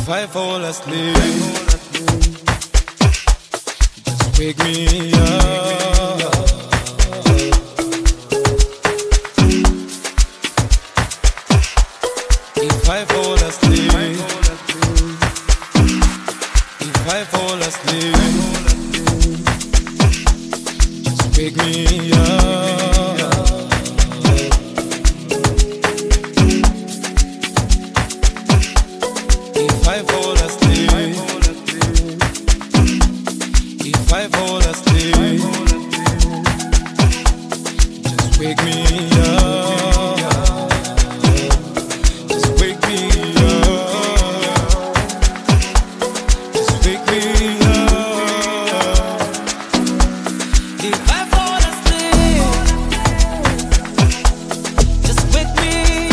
If I fall asleep, just wake me up. If I fall asleep, if I fall asleep, just wake me up. If I fall asleep, if I fall asleep, just wake me up. Just wake me up. Just wake me up. If I fall asleep, just wake me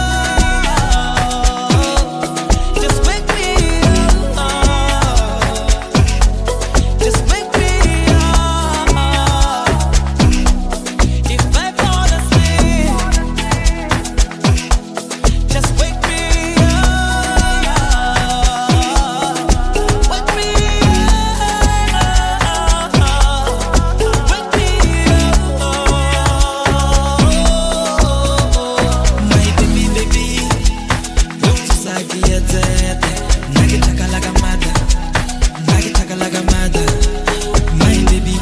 up. Just wake me up. Just wake me up. If I fall asleep, just wake me up. Wake me up. Wake me up. My baby, utusakiyetete nakitaka like mada, nakitaka like mada. My baby,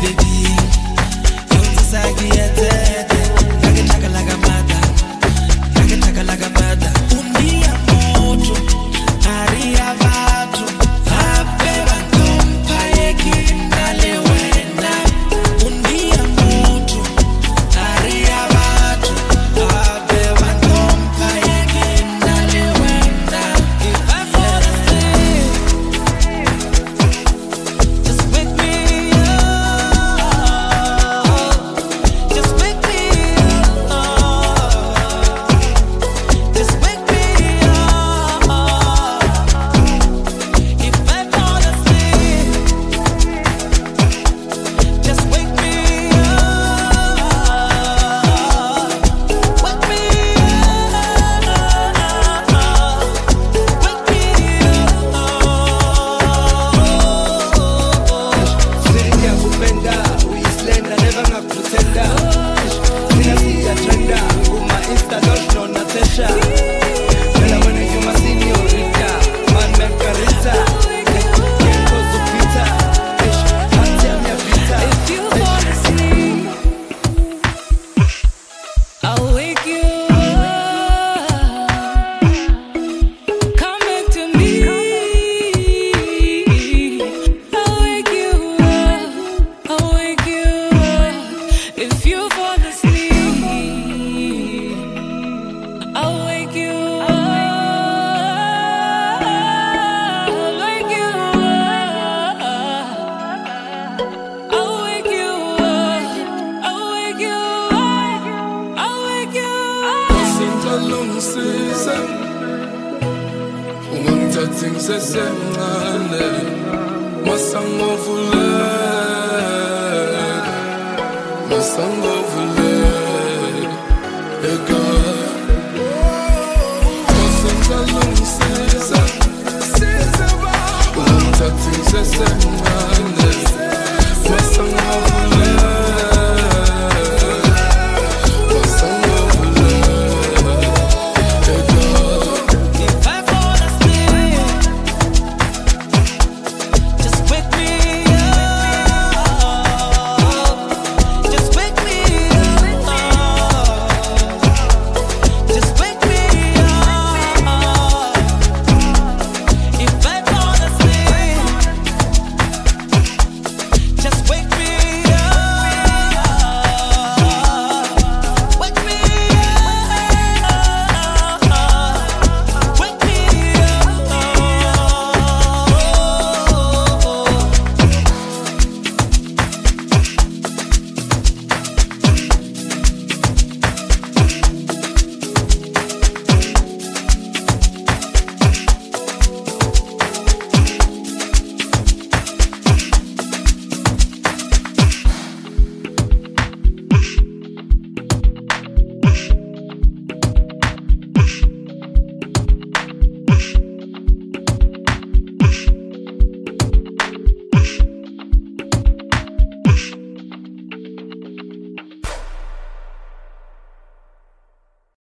utusakiyetete nakitaka like mada, nakitaka like mada. Undia moto aria vatu abeba kompa yekinale wena. Undia moto aria vatu abeba kompa yekinale wena. If I fall asleep, just wake me up. Just wake me up. Just wake me up. If I fall asleep, just wake me up. Wake me Siriya kupenda uislenda never ngakutenda. Sina siya trenda nguma insta don't know natesha. Bella when you my señorita, man Margarita. Tiempo su pizza, hacia mi pizza. If you fall asleep, I'll wake you up. Come back to me. I'll wake you up. I'll wake you up. If you fall asleep, I'll wake you up. I'll wake you up. I'll wake you up. I'll wake you up. I'll wake you up. Singalungisiza ungangithathi ngisesemncane masangivuleka